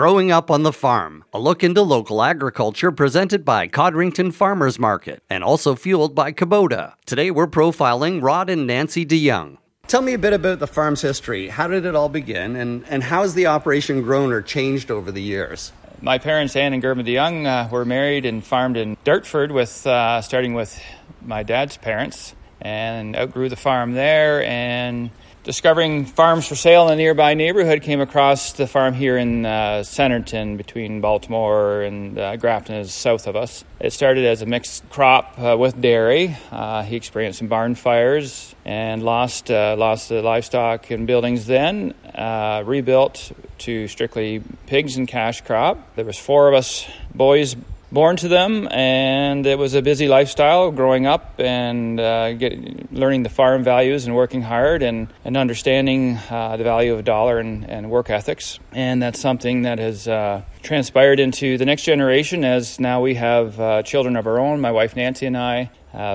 Growing Up on the Farm, a look into local agriculture presented by Codrington Farmers Market and also fueled by Kubota. Today we're profiling Rod and Nancy DeYoung. Tell me a bit about the farm's history. How did it all begin, and how has the operation grown or changed over the years? My parents, Ann and Germa DeYoung, were married and farmed in Dartford, starting with my dad's parents, and outgrew the farm there, and discovering farms for sale in the nearby neighborhood, came across the farm here in Centerton between Baltimore and Grafton is south of us. It started as a mixed crop with dairy. He experienced some barn fires and lost the livestock and buildings then, rebuilt to strictly pigs and cash crop. There was 4 of us boys born to them, and it was a busy lifestyle growing up and learning the farm values and working hard and understanding the value of a dollar and work ethics. And that's something that has transpired into the next generation, as now we have children of our own. My wife Nancy and I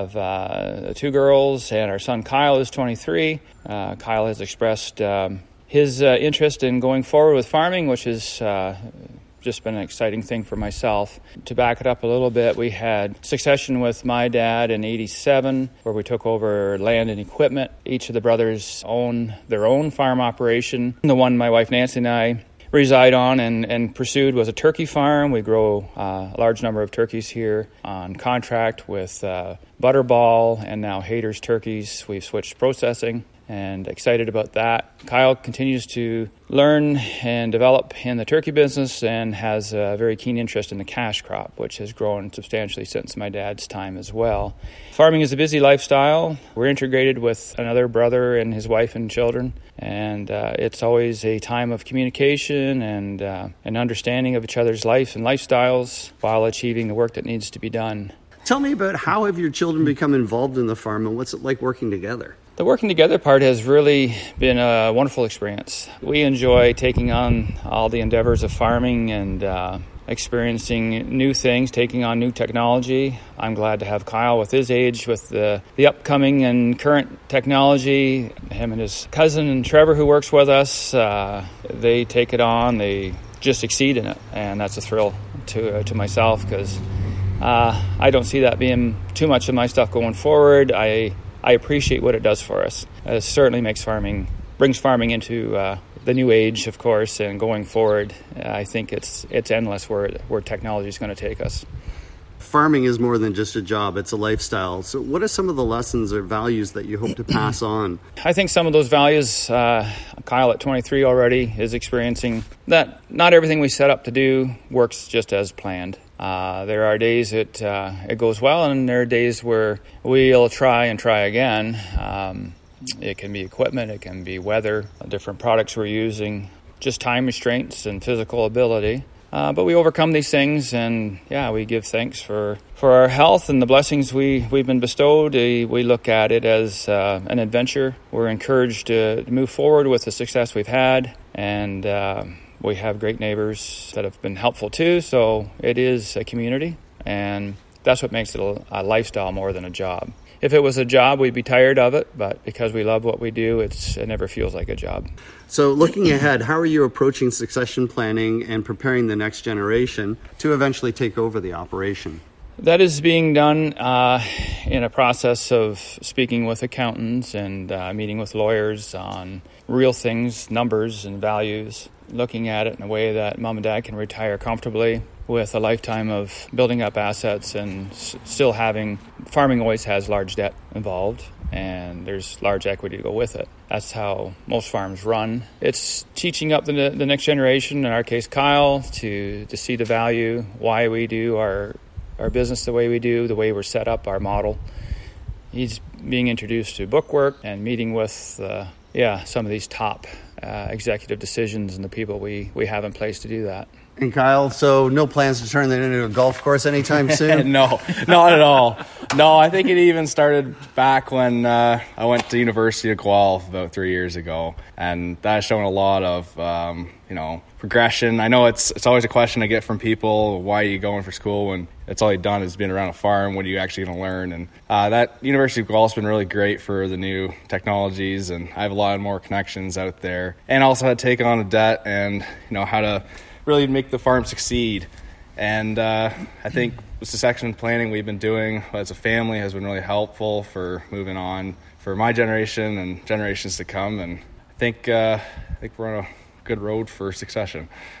have 2 girls, and our son Kyle is 23. Kyle has expressed his interest in going forward with farming, which is just been an exciting thing for myself. To back it up a little bit, we had succession with my dad in 87, where we took over land and equipment. Each of the brothers own their own farm operation. The one my wife Nancy and I reside on and pursued was a turkey farm. We grow a large number of turkeys here on contract with Butterball and now Hader's Turkeys. We've switched processing and excited about that. Kyle continues to learn and develop in the turkey business and has a very keen interest in the cash crop, which has grown substantially since my dad's time as well. Farming is a busy lifestyle. We're integrated with another brother and his wife and children, and it's always a time of communication and an understanding of each other's life and lifestyles while achieving the work that needs to be done. Tell me about how have your children become involved in the farm, and what's it like working together? The working together part has really been a wonderful experience. We enjoy taking on all the endeavors of farming and experiencing new things, taking on new technology. I'm glad to have Kyle with his age, with the upcoming and current technology. Him and his cousin and Trevor, who works with us, they take it on. They just succeed in it, and that's a thrill to myself, because I don't see that being too much of my stuff going forward. I appreciate what it does for us. It certainly brings farming into the new age, of course, and going forward, I think it's endless where technology is going to take us. Farming is more than just a job, it's a lifestyle. So what are some of the lessons or values that you hope to pass on? I think some of those values, Kyle at 23 already is experiencing that not everything we set up to do works just as planned. There are days it goes well, and there are days where we'll try again. It can be equipment, it can be weather, different products we're using, just time restraints and physical ability. But we overcome these things, and we give thanks for our health and the blessings we've been bestowed. We look at it as an adventure. We're encouraged to move forward with the success we've had, and we have great neighbors that have been helpful too, so it is a community, and that's what makes it a lifestyle more than a job. If it was a job, we'd be tired of it, but because we love what we do, it never feels like a job. So looking ahead, how are you approaching succession planning and preparing the next generation to eventually take over the operation? That is being done in a process of speaking with accountants and meeting with lawyers on real things, numbers and values, looking at it in a way that mom and dad can retire comfortably with a lifetime of building up assets and still having. Farming always has large debt involved, and there's large equity to go with it. That's how most farms run. It's teaching up the next generation, in our case Kyle, to see the value, why we do our business the way we do, the way we're set up, our model. He's being introduced to bookwork and meeting with some of these top executive decisions and the people we have in place to do that. And Kyle, so no plans to turn that into a golf course anytime soon? No, not at all. No, I think it even started back when I went to University of Guelph about 3 years ago, and that has shown a lot of progression. I know it's always a question I get from people: why are you going for school when it's all you've done is been around a farm? What are you actually going to learn? And that University of Guelph's been really great for the new technologies, and I have a lot more connections out there. And also how to take on a debt and how to really make the farm succeed. And I think the succession planning we've been doing as a family has been really helpful for moving on for my generation and generations to come. And I think we're on a good road for succession.